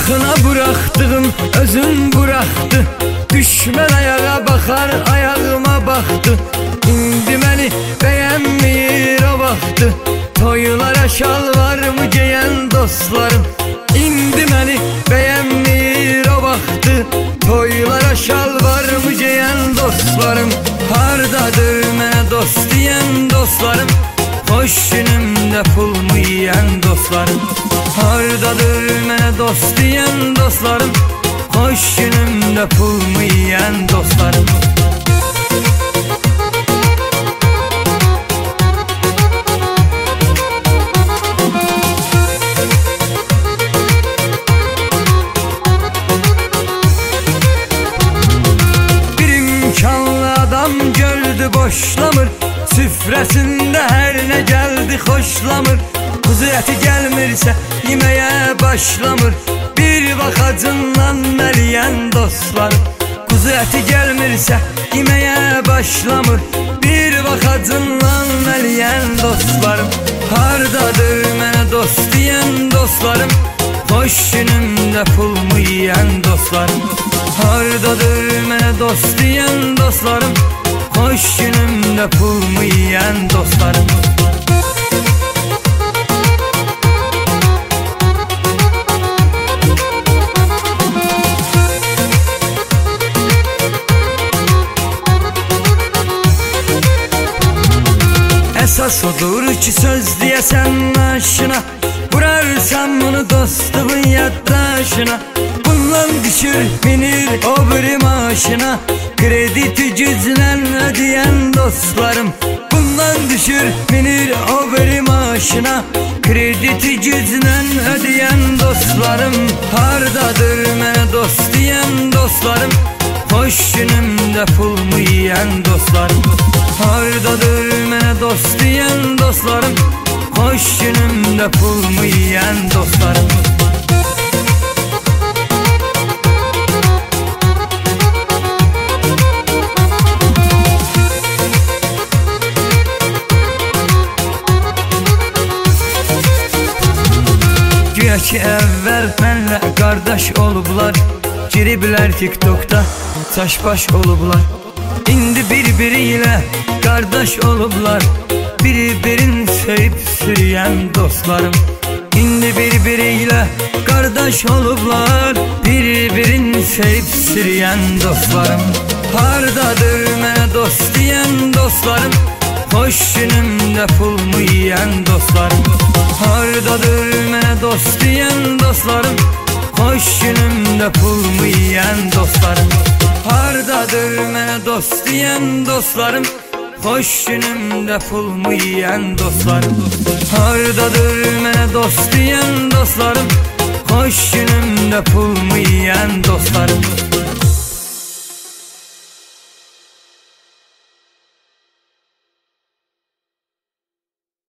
Axına buraxdığım özün buraxdı. Düşmən ayağa baxar, ayağıma baxdı. İndi məni bəyənmir o vaxtı. Toylara şalvarımı geyən dostlarım İndi məni bəyənmir o vaxtı. Toylara şalvarımı geyən dostlarım. Hardadır mənə dost deyən dostlarım? Xoş günümdə pulmu yeyən dostlarım. Hardadır mənə dost deyən dostlarım? Xoş günümdə pulmu yeyən dostlarım. Bir imkanlı adam gördü boşlamır. Süfrəsində hər nə gəldi xoşlamır. Kuzu əti gəlmirsə yeməyə başlamır. Bir baxacından məliyən dostlarım. Kuzu əti gəlmirsə yeməyə başlamır. Bir baxacından məliyən dostlarım. Hardadır mənə dost deyən dostlarım? Xoş günümdə pulmu yeyən dostlarım. Hardadır mənə dost deyən dostlarım? Xoş günümdə pulmu yeyən dostlarım. Əsas odur ki söz deyəsən aşına. Vurarsan bunu dostumun yaddaşına. Bundan düşür binir o biri maşına. Krediti güclə ödəyən dostlarım. Bundan düşür binir o biri maşına. Krediti güclə ödəyən dostlarım. Hardadır mənə dost deyən dostlarım? Xoş günümdə pulmu yeyən dostlarım. Hardadır mənə dost deyən dostlarım? Xoş günümdə pulmu yeyən dostlarım. Güya ki əvvəl mənlə qardaş olublar. Giriblər TikTokda çaşbaş olublar. İndi bir-biri ilə qardaş olublar. Bir-birini sevib sürüyən dostlarım. İndi bir-biri ilə qardaş olublar. Bir-birini sevib sürüyən dostlarım. Hardadır mənə dost deyən dostlarım? Xoş günümdə pulmu yeyən dostlarım. Hardadır mənə dost deyən dostlarım? Xoş günümdə pulmu yeyən dostlarım. Hardadır mənə dost deyən dostlarım? Xoş günümdə pulmu yeyən dostlarım. Hardadır mənə dost deyən dostlarım? Xoş günümdə pulmu yeyən dostlarım.